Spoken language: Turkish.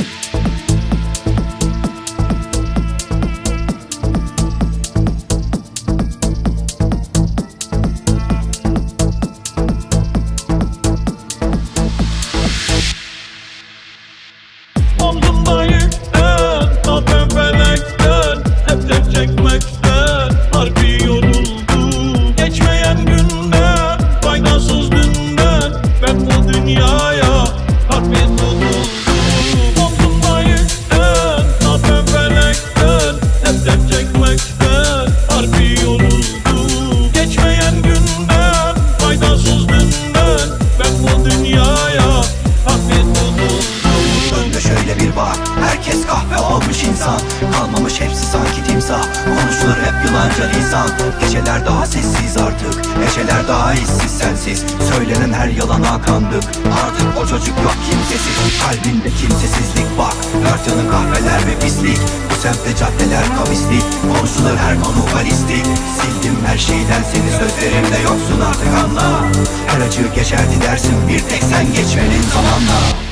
Omzumda yükten, zaten felekten, hep tek çekmekten harbi yoruldum. Geçmeyen günden, faydasız dünden, ben bu dünyaya harbi tutuldum. Omzumda yükten, zaten felekten, hep tek çekmekten harbi yoruldum. Geçmeyen günden, faydasız dünden, ben bu dünyaya harbi tutuldum. Önde şöyle bir bak, herkes kahve olmuş insan. Kalmamış hepsi sanki timsah, konuşulur hep yılanca lisan. Geceler daha sessiz artık, geceler daha hissiz sensiz. Söylenen her yalana kandık, artık o çocuk yok kimsesiz. Kalbinde kimsesizlik bak, dört yanı kahveler ve pislik. Bu semtte caddeler kavislik, konuşulur her manuvalistik. Sildim her şeyden seni, sözlerimde yoksun artık anla. Her acı geçerdi dersin, bir tek sen geçmenin zamanla.